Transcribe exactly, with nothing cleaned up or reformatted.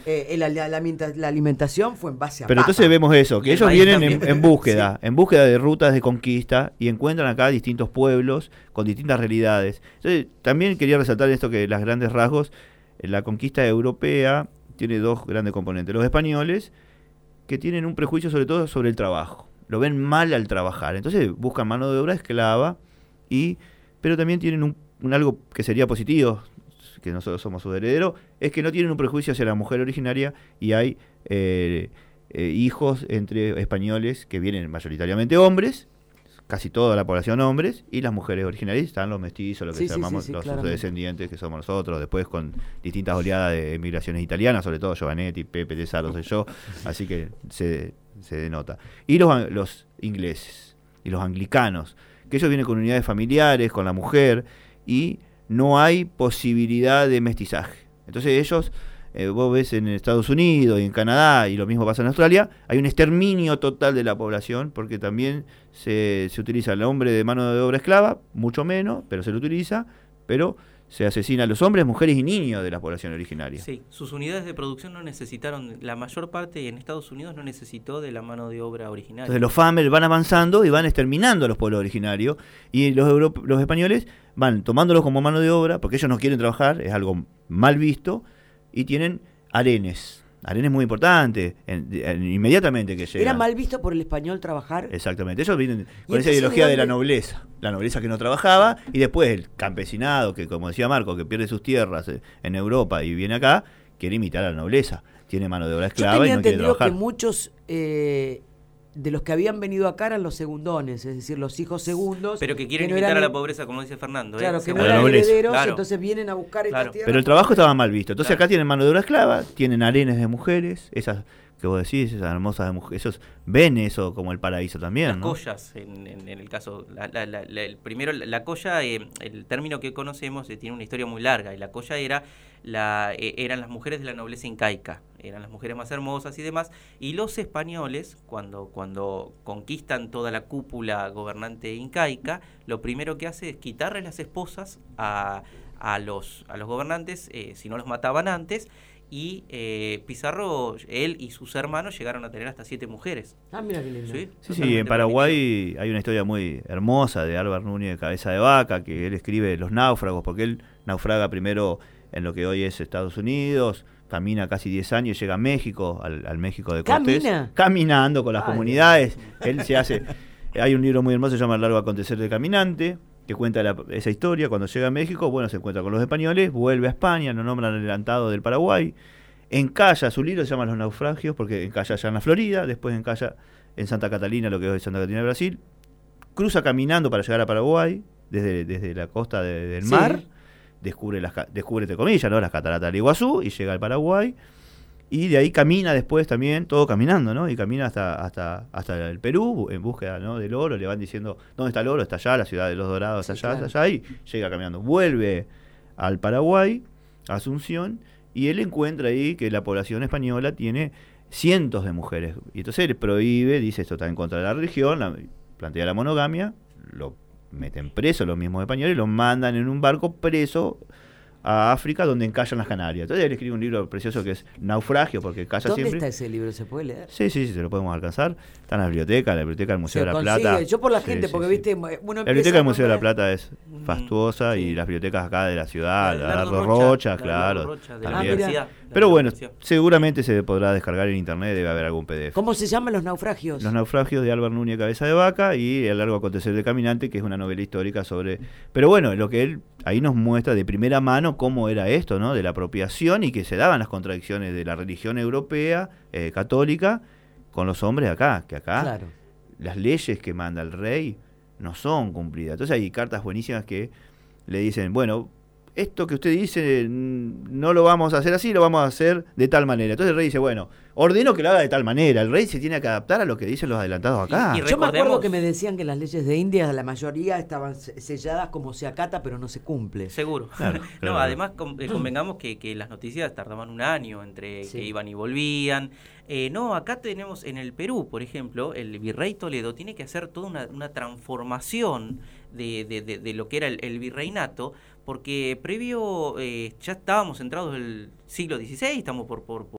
eh, la, la, la, la alimentación fue en base a Pero papa. entonces vemos eso, que Y ellos el vienen maíz en, en búsqueda, Sí. en búsqueda de rutas de conquista y encuentran acá distintos pueblos con distintas realidades. Entonces, también quería resaltar esto que las grandes rasgos, eh, la conquista europea tiene dos grandes componentes. Los españoles, que tienen un prejuicio sobre todo sobre el trabajo. Lo ven mal al trabajar. Entonces buscan mano de obra esclava, y pero también tienen un, un algo que sería positivo, que nosotros somos sus herederos, es que no tienen un prejuicio hacia la mujer originaria y hay eh, eh, hijos entre españoles que vienen mayoritariamente hombres, casi toda la población hombres, y las mujeres originarias están los mestizos, lo que Sí, sí, llamamos sí, sí, los claramente. descendientes, que somos nosotros, después con distintas oleadas de migraciones italianas, sobre todo Giovanetti, Pepe de Saro, soy yo, así que se, se denota. Y los, los ingleses y los anglicanos, que ellos vienen con unidades familiares, con la mujer, y no hay posibilidad de mestizaje. Entonces ellos, eh, vos ves en Estados Unidos y en Canadá, y lo mismo pasa en Australia, hay un exterminio total de la población, porque también se, se utiliza el hombre de mano de obra esclava, mucho menos, pero se lo utiliza, pero se asesina a los hombres, mujeres y niños de la población originaria. Sí, sus unidades de producción no necesitaron, la mayor parte en Estados Unidos no necesitó de la mano de obra originaria. Entonces los farmers van avanzando y van exterminando a los pueblos originarios, y los, euro, los españoles van tomándolos como mano de obra, porque ellos no quieren trabajar, es algo mal visto, y tienen harenes. Harenes muy importantes, en, en, inmediatamente que llegan. ¿Era mal visto por el español trabajar? Exactamente, ellos vienen con esa entonces, ideología ¿de de la dónde? nobleza, la nobleza que no trabajaba, y después el campesinado, que como decía Marco, que pierde sus tierras en Europa y viene acá, quiere imitar a la nobleza, tiene mano de obra Yo esclava tenía y no quiere entendido trabajar. que muchos eh, de los que habían venido acá eran los segundones, es decir, los hijos segundos. Pero que quieren no imitar eran- a la pobreza, como dice Fernando. Claro, ¿eh? que no A la eran nobleza. herederos, Claro. entonces vienen a buscar Claro. estas tierras. Pero el trabajo estaba mal visto. Entonces Claro. acá tienen mano de obra esclava, tienen harenes de mujeres, esas que vos decís, esas hermosas de mujeres, esos ven eso como el paraíso también, Las ¿no? collas, en, en, en el caso, la, la, la, la- el primero, la, la colla, eh, el término que conocemos eh, tiene una historia muy larga, y la colla era la, eh, eran las mujeres de la nobleza incaica, eran las mujeres más hermosas y demás, y los españoles, cuando, cuando conquistan toda la cúpula gobernante incaica, lo primero que hace es quitarle las esposas a, a, los, a los gobernantes, eh, si no los mataban antes, y eh, Pizarro, él y sus hermanos llegaron a tener hasta siete mujeres. Ah, mira qué lindo. ¿Sí? Sí, sí, Totalmente en Paraguay hay una historia muy hermosa de Álvaro Núñez de Cabeza de Vaca, que él escribe Los náufragos, porque él naufraga primero en lo que hoy es Estados Unidos, camina casi diez años, llega a México, al, al México de Cortés. ¿Camina? Caminando con las Ay, comunidades. Él se hace... Hay un libro muy hermoso, se llama El largo acontecer del caminante, que cuenta la- esa historia. Cuando llega a México, bueno, se encuentra con los españoles, vuelve a España, lo nombran adelantado del Paraguay, encalla, su libro se llama Los naufragios, porque encalla allá en la Florida, después encalla en Santa Catalina, lo que hoy es Santa Catalina de Brasil, cruza caminando para llegar a Paraguay, desde, desde la costa de- del Sí. mar, descubre, las, ca- descubre, entre comillas, ¿no?, las cataratas del Iguazú, y llega al Paraguay, y de ahí camina después también, todo caminando, ¿no? Y camina hasta hasta hasta el Perú, en búsqueda, ¿no?, del oro. Le van diciendo, ¿dónde está el oro? Está allá, la ciudad de los Dorados, Sí, allá, claro. está allá, y llega caminando. Vuelve al Paraguay, a Asunción, y él encuentra ahí que la población española tiene cientos de mujeres. Y entonces él prohíbe, dice, esto está en contra de la religión, la- plantea la monogamia, lo meten preso los mismos españoles, lo mandan en un barco preso a África, donde encallan las Canarias. Entonces él escribe un libro precioso que es Naufragio, porque encalla ¿Dónde siempre. está ese libro? ¿Se puede leer? Sí, sí, sí, se lo podemos alcanzar. Está en la biblioteca, en la biblioteca del Museo Se de la consigue. Plata. Yo por la Sí, gente, sí, porque sí. viste, bueno, La empieza biblioteca a del Museo de la nombrar- Plata es Mm, fastuosa, sí. y las bibliotecas acá de la ciudad, la Lardo Lardo Rocha, Rocha, Lardo claro. Rocha, de la también. universidad, de Pero la bueno, universidad. seguramente se podrá descargar en internet, debe haber algún P D F. ¿Cómo se llaman los naufragios? Los naufragios de Álvaro Núñez Cabeza de Vaca y El largo acontecer del caminante, que es una novela histórica sobre... Pero bueno, lo que él ahí nos muestra de primera mano cómo era esto, ¿no?, de la apropiación, y que se daban las contradicciones de la religión europea, eh, católica, con los hombres acá, que acá Claro. las leyes que manda el rey no son cumplidas. Entonces hay cartas buenísimas que le dicen, bueno, esto que usted dice mm, no lo vamos a hacer así, lo vamos a hacer de tal manera. Entonces el rey dice, bueno, ordeno que lo haga de tal manera. El rey se tiene que adaptar a lo que dicen los adelantados acá. Y- y Yo me acuerdo recordemos- que me decían que las leyes de India, la mayoría estaban se- selladas como se acata, pero no se cumple. Seguro. Claro, no, claro. además con- eh, convengamos que, que las noticias tardaban un año entre Sí. que iban y volvían. Eh, no, acá tenemos en el Perú, por ejemplo, el virrey Toledo tiene que hacer toda una, una transformación de, de, de, de lo que era el, el virreinato, porque previo, eh, ya estábamos entrados el siglo dieciséis, estamos por, por,